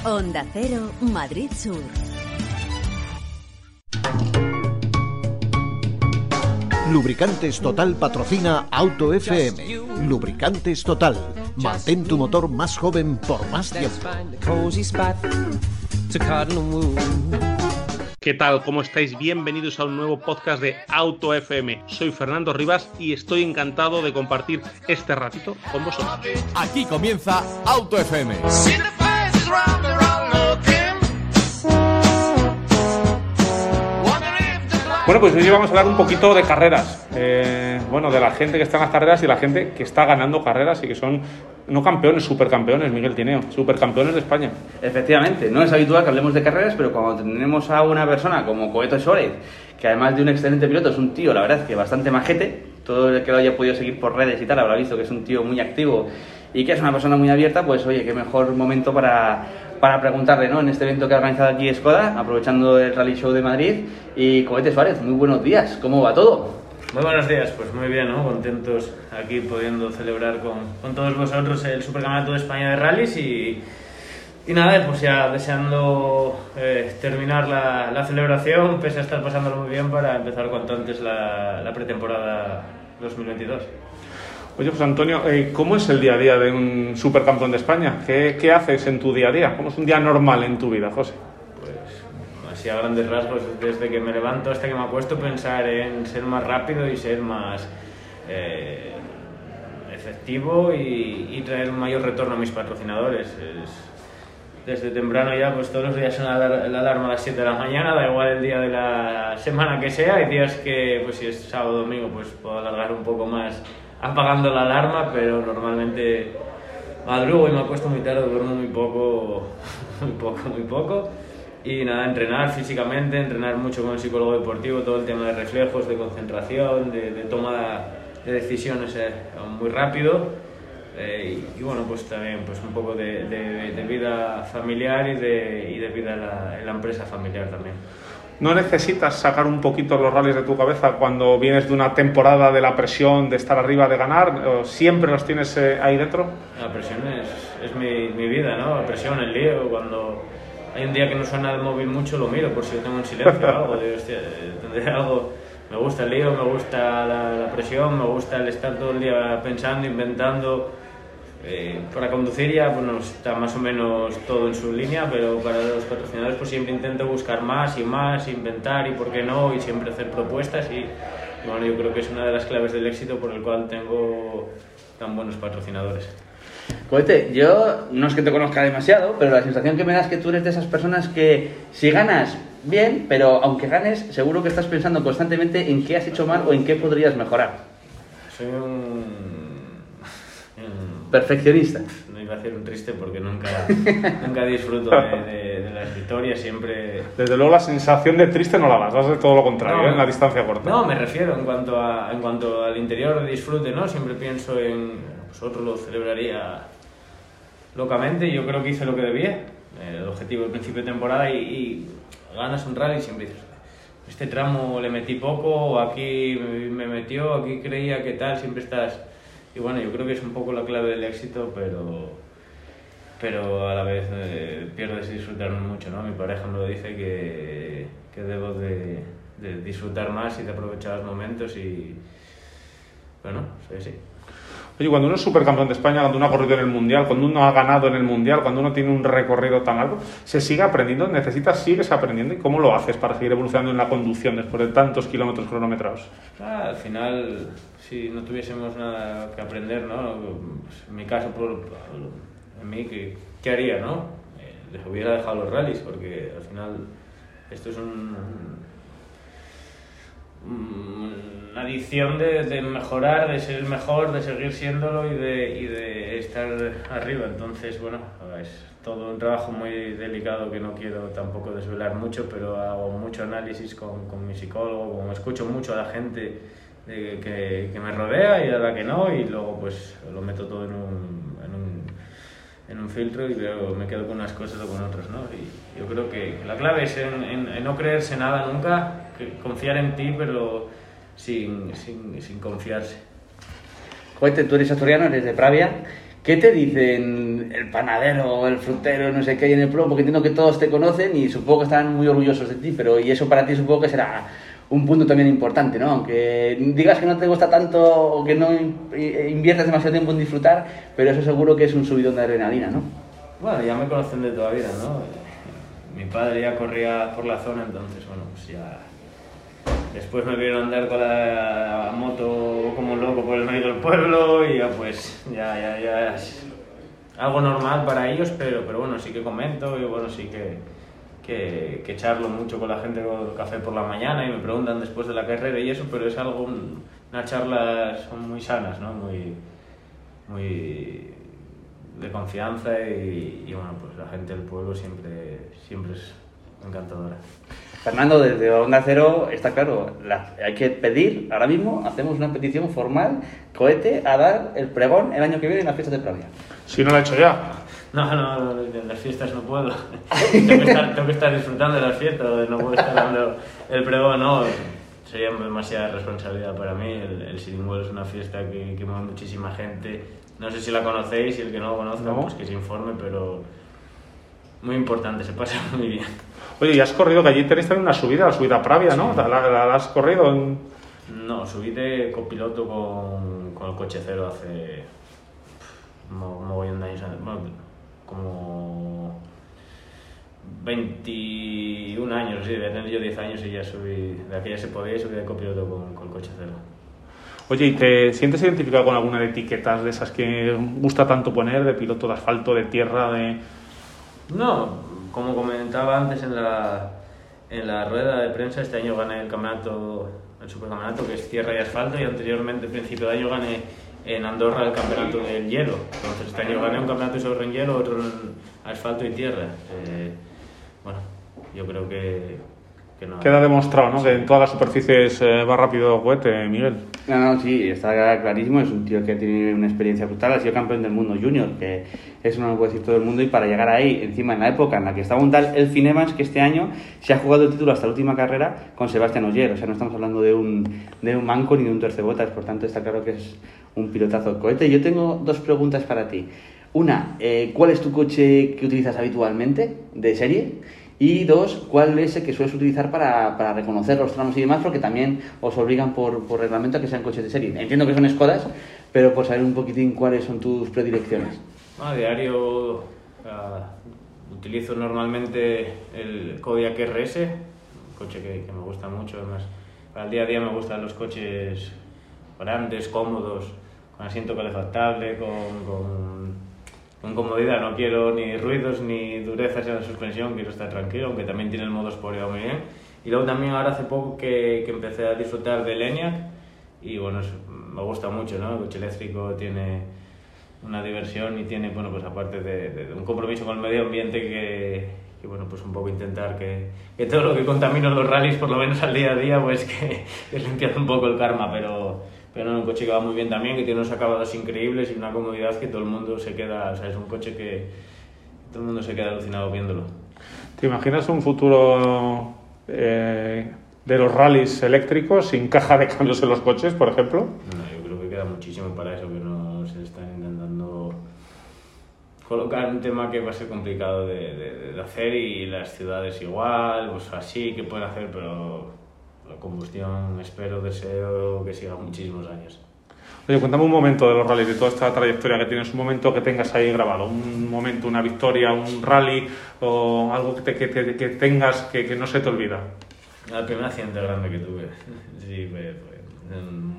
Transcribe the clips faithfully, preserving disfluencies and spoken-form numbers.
Onda Cero, Madrid Sur. Lubricantes Total patrocina Auto F M. Lubricantes Total. Mantén tu motor más joven por más tiempo. ¿Qué tal? ¿Cómo estáis? Bienvenidos a un nuevo podcast de Auto F M. Soy Fernando Rivas y estoy encantado de compartir este ratito con vosotros. Aquí comienza Auto F M. Bueno, pues hoy vamos a hablar un poquito de carreras. Eh, bueno, de la gente que está en las carreras y la gente que está ganando carreras y que son, no campeones, supercampeones, Miguel Tineo, supercampeones de España. Efectivamente, no es habitual que hablemos de carreras, pero cuando tenemos a una persona como Coeto Suárez, que además de un excelente piloto, es un tío, la verdad, que bastante majete, todo el que lo haya podido seguir por redes y tal habrá visto que es un tío muy activo y que es una persona muy abierta, pues oye, qué mejor momento para... para preguntarle, ¿no? En este evento que ha organizado aquí Skoda, aprovechando el Rally Show de Madrid. Y Cohete Suárez, muy buenos días, ¿cómo va todo? Muy buenos días, pues muy bien, ¿no? Contentos aquí pudiendo celebrar con, con todos vosotros el Supercampeonato de España de Rallys y, y nada, pues ya deseando eh, terminar la, la celebración, pese a estar pasándolo muy bien, para empezar cuanto antes la, la pretemporada dos mil veintidós. Oye, pues Antonio, eh, ¿cómo es el día a día de un supercampeón de España? ¿Qué, ¿Qué haces en tu día a día? ¿Cómo es un día normal en tu vida, José? Pues así a grandes rasgos, desde que me levanto hasta que me acuesto, pensar en ser más rápido y ser más eh, efectivo y, y traer un mayor retorno a mis patrocinadores. Es, desde temprano ya, pues todos los días suena la alarma a las siete de la mañana, da igual el día de la semana que sea. Hay días que, pues si es sábado o domingo, pues puedo alargar un poco más apagando la alarma, pero normalmente madrugo y me acuesto muy tarde, duermo muy poco, muy poco, muy poco. Y nada, entrenar físicamente, entrenar mucho con el psicólogo deportivo, todo el tema de reflejos, de concentración, de, de toma de decisiones eh, muy rápido. Eh, y, y bueno, pues también pues un poco de, de, de vida familiar y de, y de vida en la, en la empresa familiar también. ¿No necesitas sacar un poquito los rallies de tu cabeza cuando vienes de una temporada de la presión, de estar arriba, de ganar? ¿O siempre los tienes eh, ahí dentro? La presión es, es mi, mi vida, ¿no? La presión, el lío. Cuando hay un día que no suena el móvil mucho, lo miro por si lo tengo en silencio o algo. Digo, hostia, tendré algo. Me gusta el lío, me gusta la, la presión, me gusta el estar todo el día pensando, inventando. Eh, para conducir ya bueno, está más o menos todo en su línea, pero para los patrocinadores pues siempre intento buscar más y más, inventar y por qué no, y siempre hacer propuestas y, y bueno, yo creo que es una de las claves del éxito por el cual tengo tan buenos patrocinadores. Cohete, yo no es que te conozca demasiado, pero la sensación que me da es que tú eres de esas personas que si ganas, bien, pero aunque ganes, seguro que estás pensando constantemente en qué has hecho mal o en qué podrías mejorar. Soy un... perfeccionista. No iba a hacer un triste porque nunca, nunca disfruto de, de, de las victorias, siempre... Desde luego la sensación de triste no la das, vas de todo lo contrario, no, ¿eh? En la distancia corta. No, me refiero en cuanto, a, en cuanto al interior de disfrute, ¿no? Siempre pienso en... Pues otro lo celebraría locamente, yo creo que hice lo que debía, el objetivo del principio de temporada y, y ganas un rally y siempre dices, este tramo le metí poco, aquí me metió, aquí creía que tal, siempre estás... Y bueno, yo creo que es un poco la clave del éxito, pero, pero a la vez eh, pierdes disfrutar mucho, ¿no? Mi pareja me lo dice que, que debo de, de disfrutar más y de aprovechar los momentos y bueno, soy así. Oye, cuando uno es supercampeón de España, cuando uno ha corrido en el Mundial, cuando uno ha ganado en el Mundial, cuando uno tiene un recorrido tan largo, ¿se sigue aprendiendo? ¿Necesitas, sigues aprendiendo? ¿Y cómo lo haces para seguir evolucionando en la conducción después de tantos kilómetros cronometrados? Ah, al final, si no tuviésemos nada que aprender, ¿no? Pues en mi caso, por, en mí, ¿qué, qué haría, no? Eh, les hubiera dejado los rallies, porque al final esto es un... una adición de, de mejorar, de ser el mejor, de seguir siéndolo y de, y de estar arriba. Entonces, bueno, es todo un trabajo muy delicado que no quiero tampoco desvelar mucho, pero hago mucho análisis con, con mi psicólogo, como escucho mucho a la gente de, que, que me rodea y a la que no, y luego pues lo meto todo en un, en un, en un filtro y veo, me quedo con unas cosas o con otras, ¿no? Y yo creo que la clave es en, en, en no creerse nada nunca, que confiar en ti, pero sin, sin, sin confiarse. Cohete, tú eres asturiano, eres de Pravia. ¿Qué te dicen el panadero, el frutero, no sé qué hay en el pueblo? Porque entiendo que todos te conocen y supongo que están muy orgullosos de ti, pero y eso para ti supongo que será un punto también importante, ¿no? Aunque digas que no te gusta tanto o que no inviertes demasiado tiempo en disfrutar, pero eso seguro que es un subidón de adrenalina, ¿no? Bueno, ya me conocen de toda la vida, ¿no? Mi padre ya corría por la zona, entonces, bueno, pues ya... Después me vieron andar con la moto como un loco por el medio del pueblo y ya pues, ya, ya, ya es algo normal para ellos, pero, pero bueno, sí que comento y bueno, sí que, que, que charlo mucho con la gente con el café por la mañana y me preguntan después de la carrera y eso, pero es algo, unas charlas son muy sanas, ¿no? Muy, muy de confianza y, y bueno, pues la gente del pueblo siempre, siempre es encantadora. Fernando, desde Onda Cero está claro, la, hay que pedir, ahora mismo hacemos una petición formal, Cohete, a dar el pregón el año que viene en las fiestas de Pravia. Si no lo ha hecho ya. No, no, en las fiestas no puedo. tengo, que estar, tengo que estar disfrutando de las fiestas, no puedo estar dando el pregón, no. Sería demasiada responsabilidad para mí. El, el Siringuelo es una fiesta que, que mueve muchísima gente. No sé si la conocéis y el que no lo conozca, no. Pues que se informe, pero muy importante, se pasa muy bien. Oye, y has corrido, que allí tenéis también una subida, la subida Pravia, ¿no? Sí. ¿La, la, la has corrido? En... No, subí de copiloto con, con el coche cero hace un mogollón de años, bueno, como veintiún años, sí, de tener yo diez años y ya subí, de aquella se podía subir de copiloto con, con el coche cero. Oye, ¿y te sientes identificado con alguna de etiquetas de esas que gusta tanto poner, de piloto de asfalto, de tierra, de...? No. Como comentaba antes en la, en la rueda de prensa, este año gané el campeonato, el supercampeonato, que es tierra y asfalto, y anteriormente, a principio de año, gané en Andorra el campeonato del hielo. Entonces este año gané un campeonato sobre en hielo, otro en asfalto y tierra. Eh, bueno, yo creo que, que no... Queda demostrado, ¿no? Sí. Que en todas las superficies eh, va rápido Cohete, Miguel. No, no, sí, está clarísimo. Es un tío que tiene una experiencia brutal. Ha sido campeón del mundo junior, que eso no lo puede decir todo el mundo. Y para llegar ahí, encima en la época en la que estaba un tal Elfyn Evans, que este año se ha jugado el título hasta la última carrera con Sebastián Ogier. O sea, no estamos hablando de un, de un manco ni de un tuercebotas. Por tanto, está claro que es un pilotazo. Cohete, yo tengo dos preguntas para ti. Una, eh, ¿cuál es tu coche que utilizas habitualmente de serie? Y dos, ¿cuál es el que sueles utilizar para, para reconocer los tramos y demás? Porque también os obligan por, por reglamento a que sean coches de serie. Entiendo que son Skodas, pero por saber un poquitín cuáles son tus predilecciones. A diario uh, utilizo normalmente el Kodiaq R S, un coche que, que me gusta mucho. Además, para el día a día me gustan los coches grandes, cómodos, con asiento calefactable, con... con con comodidad, no quiero ni ruidos ni durezas en la suspensión, quiero estar tranquilo, aunque también tiene el modo Sporio muy bien. Y luego también ahora hace poco que, que empecé a disfrutar del Enyaq y bueno, es, me gusta mucho, ¿no? El coche eléctrico tiene una diversión y tiene, bueno, pues aparte de, de, de un compromiso con el medio ambiente que, que bueno, pues un poco intentar que, que todo lo que contamina los rallies, por lo menos al día a día, pues que, que limpiar un poco el karma, pero... Pero no, un coche que va muy bien también, que tiene unos acabados increíbles y una comodidad que todo el mundo se queda, o sea, es un coche que todo el mundo se queda alucinado viéndolo. ¿Te imaginas un futuro eh, de los rallies eléctricos sin caja de cambios en los coches, por ejemplo? No, yo creo que queda muchísimo para eso, que no se están intentando colocar un tema que va a ser complicado de, de, de hacer y las ciudades igual, pues así que pueden hacer, pero... La combustión, espero, deseo que siga muchísimos años. Oye, cuéntame un momento de los rallies, de toda esta trayectoria que tienes, un momento que tengas ahí grabado, un momento, una victoria, un rally o algo que, te, que, te, que tengas que, que no se te olvida. El primer accidente grande que tuve, sí, fue, fue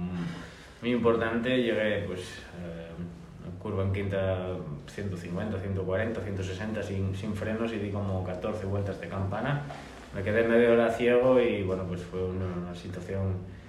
muy importante. Llegué, pues, eh, curva en quinta, ciento cincuenta, ciento cuarenta, ciento sesenta sin, sin frenos y di como catorce vueltas de campana. Me quedé media hora ciego y bueno, pues fue una, una situación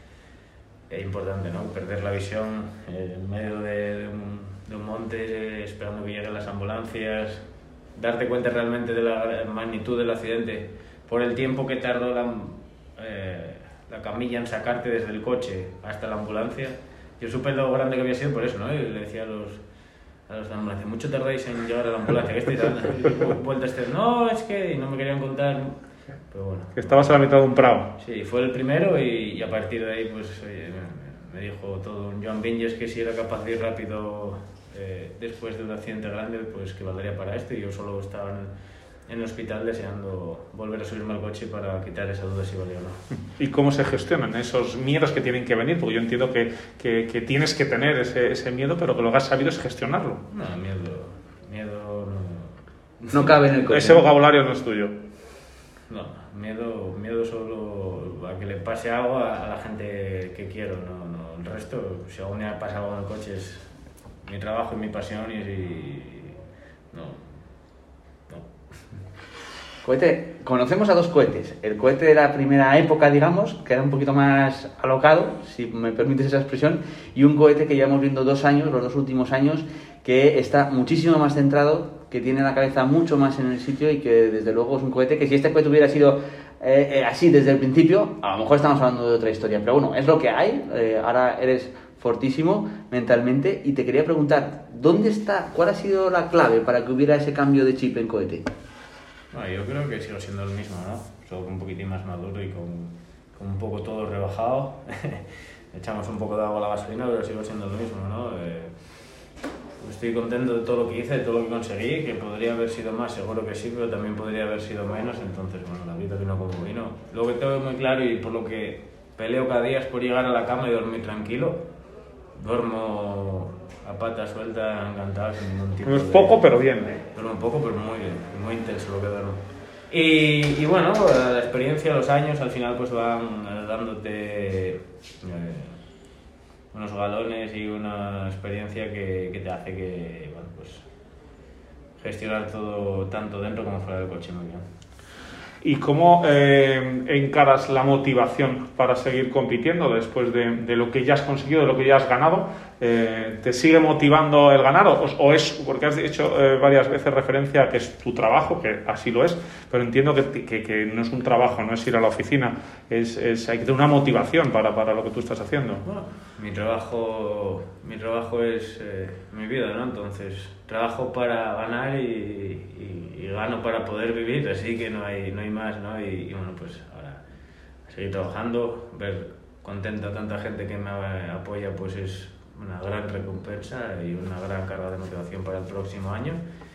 importante, ¿no? Perder la visión eh, en medio de, de, un, de un monte, eh, esperando que lleguen las ambulancias, darte cuenta realmente de la magnitud del accidente por el tiempo que tardó la, eh, la camilla en sacarte desde el coche hasta la ambulancia. Yo supe lo grande que había sido por eso, ¿no? Y le decía a los a los de la ambulancia, mucho tardáis en llegar a la ambulancia, que estáis dando vueltas, no, es que y no me querían contar. Pero bueno. Que estabas a la mitad de un prado. Sí, fue el primero y, y a partir de ahí pues oye, me, me dijo todo un Joan Vinyes que si era capaz de ir rápido eh, después de un accidente grande, pues que valdría para esto, y yo solo estaba en, en el hospital deseando volver a subirme al coche para quitar esa duda si valía o no. ¿Y cómo se gestionan esos miedos que tienen que venir? Porque yo entiendo que, que, que tienes que tener ese, ese miedo, pero que lo que has sabido es gestionarlo. No, miedo, miedo no... No cabe en el coche. Ese vocabulario no es tuyo. No, miedo, miedo solo a que le pase algo a, a la gente que quiero, no, no, el resto, si algún día pasa algo en el coche es mi trabajo y mi pasión y, y no, no. Cohete, conocemos a dos cohetes. El cohete de la primera época, digamos, que era un poquito más alocado, si me permites esa expresión, y un cohete que llevamos viendo dos años, los dos últimos años, que está muchísimo más centrado, que tiene la cabeza mucho más en el sitio y que desde luego es un cohete que si este cohete hubiera sido eh, eh, así desde el principio, a lo mejor estamos hablando de otra historia. Pero bueno, es lo que hay. Eh, ahora eres fortísimo mentalmente y te quería preguntar, ¿dónde está, cuál ha sido la clave para que hubiera ese cambio de chip en cohete? Bueno, yo creo que sigo siendo el mismo, ¿no? Solo con un poquitín más maduro y con, con un poco todo rebajado. Echamos un poco de agua a la gasolina, pero sigo siendo lo mismo, ¿no? Eh, estoy contento de todo lo que hice, de todo lo que conseguí, que podría haber sido más, seguro que sí, pero también podría haber sido menos, entonces, bueno, la vida vino como vino. Lo que tengo muy claro y por lo que peleo cada día es por llegar a la cama y dormir tranquilo. Duermo a pata suelta, encantado, sin ningún tipo de... Es poco, pero bien. Duermo poco, pero muy bien, muy intenso lo que duermo. Y, y bueno, la experiencia, los años, al final pues van dándote eh, unos galones y una experiencia que, que te hace que, bueno, pues gestionar todo tanto dentro como fuera del coche muy bien. ¿Y cómo eh, encaras la motivación para seguir compitiendo después de, de lo que ya has conseguido, de lo que ya has ganado? Eh, ¿Te sigue motivando el ganar? O, o es, porque has hecho eh, varias veces referencia a que es tu trabajo, que así lo es, pero entiendo que, que, que no es un trabajo, no es ir a la oficina, es, es, hay que tener una motivación para, para lo que tú estás haciendo. Bueno, mi trabajo, mi trabajo es eh, mi vida, ¿no? Entonces, trabajo para ganar y, y, y gano para poder vivir, así que no hay, no hay más, ¿no? Y, y bueno, pues ahora seguir trabajando, ver contenta a tanta gente que me apoya, pues es una gran recompensa y una gran carga de motivación para el próximo año.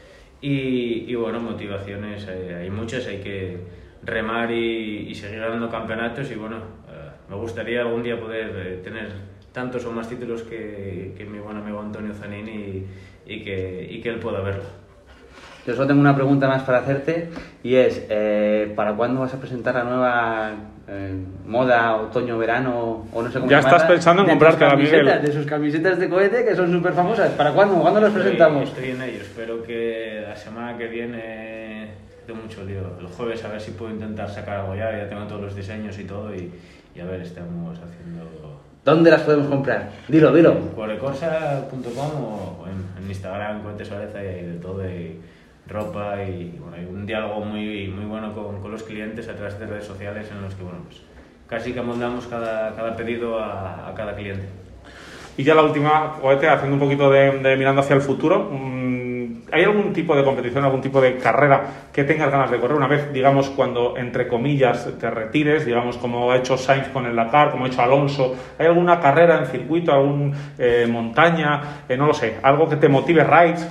Y, y bueno, motivaciones eh, hay muchas, hay que remar y, y seguir ganando campeonatos y bueno, eh, me gustaría algún día poder eh, tener tantos o más títulos que, que mi buen amigo Antonio Zanini y, y, que, y que él pueda verlo. Yo solo tengo una pregunta más para hacerte y es, eh, ¿para cuándo vas a presentar la nueva eh, moda otoño-verano o no sé cómo ya llamarla, estás pensando en de comprarte tus a Miguel? camisetas, de sus camisetas de cohete que son súper famosas? ¿Para cuándo? ¿Cuándo las Estoy, presentamos? estoy en ello, espero que la semana que viene tengo mucho lío. El jueves a ver si puedo intentar sacar algo ya, ya tengo todos los diseños y todo y, y a ver, estamos haciendo... ¿Dónde las podemos comprar? Dilo, dilo. Corecorsa punto com o en, en Instagram, Cohete Suárez, hay de todo, y ropa y bueno, hay un diálogo muy, muy bueno con, con los clientes a través de redes sociales en los que bueno, pues, casi que amoldamos cada, cada pedido a, a cada cliente. Y ya la última, Cohete, haciendo un poquito de, de mirando hacia el futuro, ¿hay algún tipo de competición, algún tipo de carrera que tengas ganas de correr una vez, digamos, cuando, entre comillas, te retires, digamos, como ha hecho Sainz con el Dakar, como ha hecho Alonso? ¿Hay alguna carrera en circuito, algún eh, montaña, eh, no lo sé, algo que te motive, rides?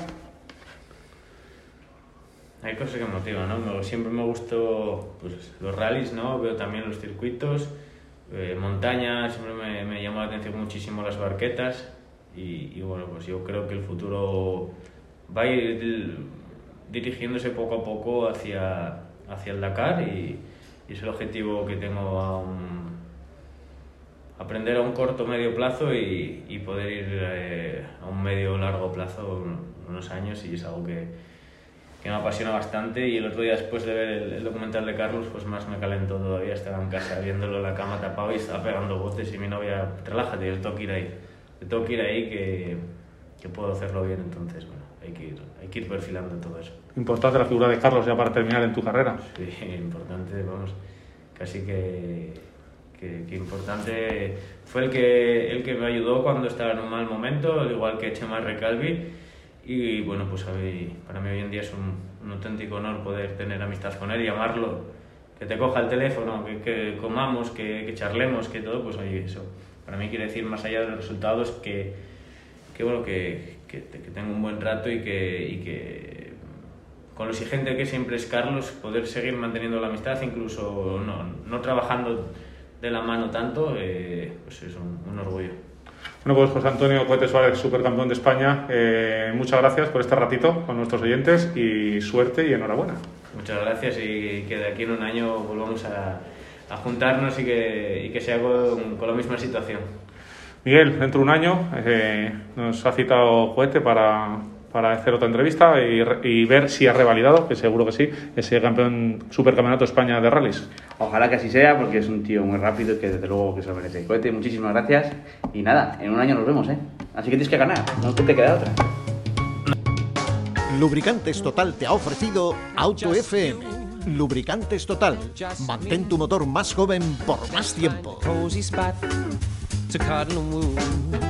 Hay cosas que me motivan, ¿no? Siempre me gustó pues, los rallies, ¿no? Veo también los circuitos, eh, montaña, siempre me, me llamó la atención muchísimo las barquetas y, y bueno, pues yo creo que el futuro va a ir dirigiéndose poco a poco hacia, hacia el Dakar y, y es el objetivo que tengo a un, aprender a un corto medio plazo y, y poder ir eh, a un medio largo plazo, unos años, y es algo que que me apasiona bastante. Y el otro día, después de ver el, el documental de Carlos, pues más me calentó todavía. Estaba en casa viéndolo en la cama tapado y estaba pegando botes y mi novia, relájate, yo tengo que ir ahí, yo tengo que ir ahí que, que puedo hacerlo bien. Entonces, bueno, hay que ir, hay que ir perfilando todo eso. Importante la figura de Carlos ya para terminar en tu carrera. Sí, importante, vamos, casi que, que, que importante. Fue el que, el que me ayudó cuando estaba en un mal momento, al igual que Chema Recalvi. Y bueno, pues para mí hoy en día es un, un auténtico honor poder tener amistad con él y llamarlo, que te coja el teléfono, que, que comamos, que, que charlemos, que todo, pues oye, eso para mí quiere decir, más allá de los resultados, que, que bueno, que, que, que tenga un buen trato y que, y que con lo exigente que siempre es Carlos, poder seguir manteniendo la amistad, incluso no, no trabajando de la mano tanto, eh, pues es un, un orgullo. Bueno, pues José Antonio Cohete Suárez, supercampeón de España, eh, muchas gracias por este ratito con nuestros oyentes y suerte y enhorabuena. Muchas gracias y que de aquí en un año volvamos a, a juntarnos y que, y que sea con, con la misma situación. Miguel, dentro de un año eh, nos ha citado Cohete para, para hacer otra entrevista y, y ver si ha revalidado, que seguro que sí, ese campeón supercampeonato de España de rallies. Ojalá que así sea, porque es un tío muy rápido y que desde luego que se lo merece. Cohete, muchísimas gracias y nada, en un año nos vemos, ¿eh? Así que tienes que ganar, no te queda otra. Lubricantes Total te ha ofrecido Auto F M. Lubricantes Total. Mantén tu motor más joven por más tiempo. Cozy spot to cuddle and woo.